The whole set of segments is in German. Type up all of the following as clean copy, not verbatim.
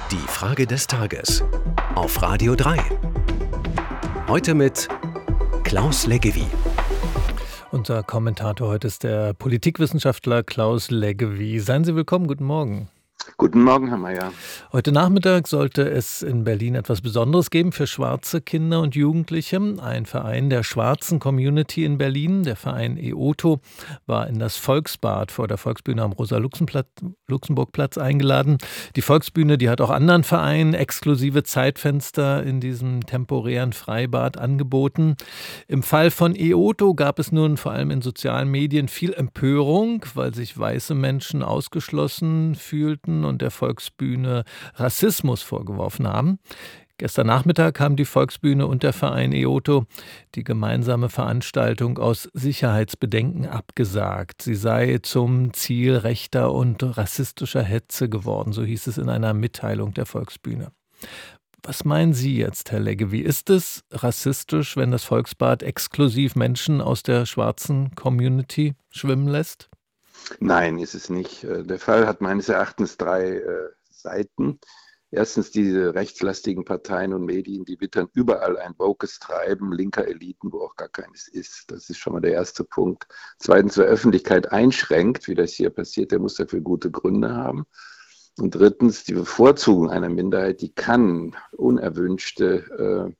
Die Frage des Tages auf Radio 3. Heute mit Klaus Leggevi. Unser Kommentator heute ist der Politikwissenschaftler Klaus Leggevi. Seien Sie willkommen, guten Morgen. Guten Morgen, Herr Mayer. Heute Nachmittag sollte es in Berlin etwas Besonderes geben für schwarze Kinder und Jugendliche. Ein Verein der schwarzen Community in Berlin, der Verein EOTO, war in das Volksbad vor der Volksbühne am Rosa-Luxemburg-Platz eingeladen. Die Volksbühne, die hat auch anderen Vereinen exklusive Zeitfenster in diesem temporären Freibad angeboten. Im Fall von EOTO gab es nun vor allem in sozialen Medien viel Empörung, weil sich weiße Menschen ausgeschlossen fühlten und der Volksbühne Rassismus vorgeworfen haben. Gestern Nachmittag haben die Volksbühne und der Verein EOTO die gemeinsame Veranstaltung aus Sicherheitsbedenken abgesagt. Sie sei zum Ziel rechter und rassistischer Hetze geworden, so hieß es in einer Mitteilung der Volksbühne. Was meinen Sie jetzt, Herr Leggevi? Ist es rassistisch, wenn das Volksbad exklusiv Menschen aus der schwarzen Community schwimmen lässt? Nein, ist es nicht. Der Fall hat meines Erachtens drei Seiten. Erstens diese rechtslastigen Parteien und Medien, die wittern überall ein wokes Treiben linker Eliten, wo auch gar keines ist. Das ist schon mal der erste Punkt. Zweitens, wer Öffentlichkeit einschränkt, wie das hier passiert, der muss dafür gute Gründe haben. Und drittens, die Bevorzugung einer Minderheit, die kann unerwünschte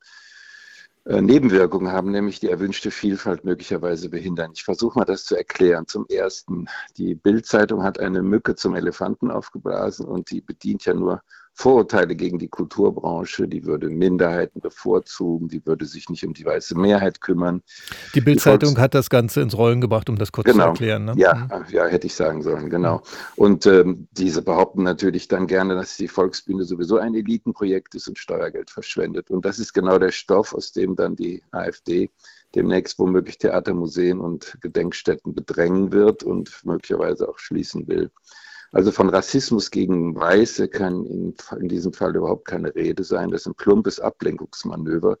Nebenwirkungen haben, nämlich die erwünschte Vielfalt möglicherweise behindern. Ich versuche mal das zu erklären. Zum Ersten, die Bild-Zeitung hat eine Mücke zum Elefanten aufgeblasen und die bedient ja nur Vorurteile gegen die Kulturbranche, die würde Minderheiten bevorzugen, die würde sich nicht um die weiße Mehrheit kümmern. Die Bild-Zeitung hat das Ganze ins Rollen gebracht, um das kurz zu erklären. Ne? Ja, hätte ich sagen sollen, genau. Und diese behaupten natürlich dann gerne, dass die Volksbühne sowieso ein Elitenprojekt ist und Steuergeld verschwendet. Und das ist genau der Stoff, aus dem dann die AfD demnächst womöglich Theater, Museen und Gedenkstätten bedrängen wird und möglicherweise auch schließen will. Also von Rassismus gegen Weiße kann in diesem Fall überhaupt keine Rede sein. Das ist ein plumpes Ablenkungsmanöver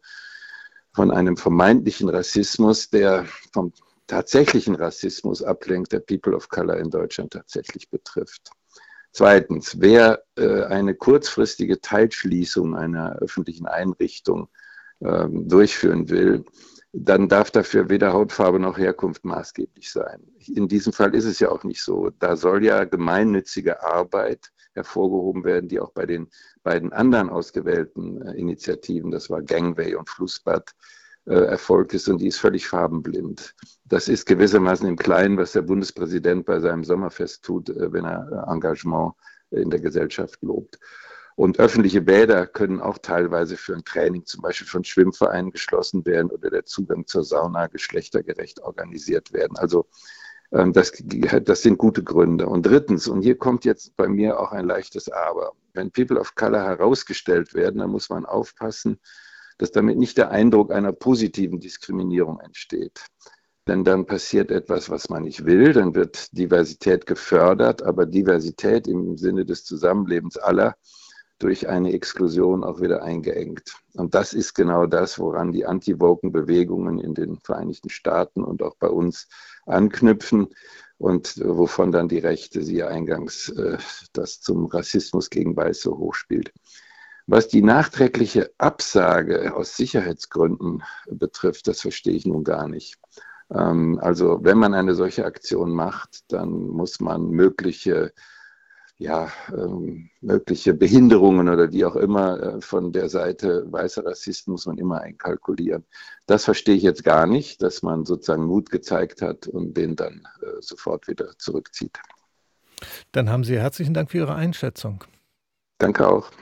von einem vermeintlichen Rassismus, der vom tatsächlichen Rassismus ablenkt, der People of Color in Deutschland tatsächlich betrifft. Zweitens, wer eine kurzfristige Teilschließung einer öffentlichen Einrichtung durchführen will, dann darf dafür weder Hautfarbe noch Herkunft maßgeblich sein. In diesem Fall ist es ja auch nicht so. Da soll ja gemeinnützige Arbeit hervorgehoben werden, die auch bei den beiden anderen ausgewählten Initiativen, das war Gangway und Flussbad, erfolgt ist, und die ist völlig farbenblind. Das ist gewissermaßen im Kleinen, was der Bundespräsident bei seinem Sommerfest tut, wenn er Engagement in der Gesellschaft lobt. Und öffentliche Bäder können auch teilweise für ein Training zum Beispiel von Schwimmvereinen geschlossen werden oder der Zugang zur Sauna geschlechtergerecht organisiert werden. Also das sind gute Gründe. Und drittens, und hier kommt jetzt bei mir auch ein leichtes Aber, wenn People of Color herausgestellt werden, dann muss man aufpassen, dass damit nicht der Eindruck einer positiven Diskriminierung entsteht. Denn dann passiert etwas, was man nicht will, dann wird Diversität gefördert, aber Diversität im Sinne des Zusammenlebens aller durch eine Exklusion auch wieder eingeengt. Und das ist genau das, woran die Anti-Woken-Bewegungen in den Vereinigten Staaten und auch bei uns anknüpfen und wovon dann die Rechte, siehe eingangs, das zum Rassismus gegen Weiße hochspielt. Was die nachträgliche Absage aus Sicherheitsgründen betrifft, das verstehe ich nun gar nicht. Also wenn man eine solche Aktion macht, dann muss man mögliche Behinderungen oder wie auch immer von der Seite weißer Rassisten muss man immer einkalkulieren. Das verstehe ich jetzt gar nicht, dass man sozusagen Mut gezeigt hat und den dann sofort wieder zurückzieht. Dann haben Sie herzlichen Dank für Ihre Einschätzung. Danke auch.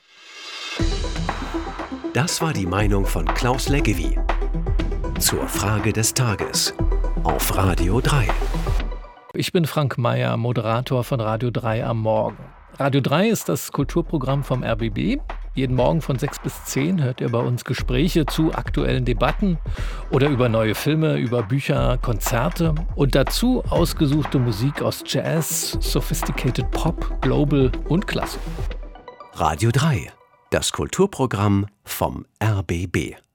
Das war die Meinung von Klaus Leggevi zur Frage des Tages auf Radio 3. Ich bin Frank Mayer, Moderator von Radio 3 am Morgen. Radio 3 ist das Kulturprogramm vom RBB. Jeden Morgen von 6 bis 10 hört ihr bei uns Gespräche zu aktuellen Debatten oder über neue Filme, über Bücher, Konzerte und dazu ausgesuchte Musik aus Jazz, Sophisticated Pop, Global und Klassik. Radio 3, das Kulturprogramm vom RBB.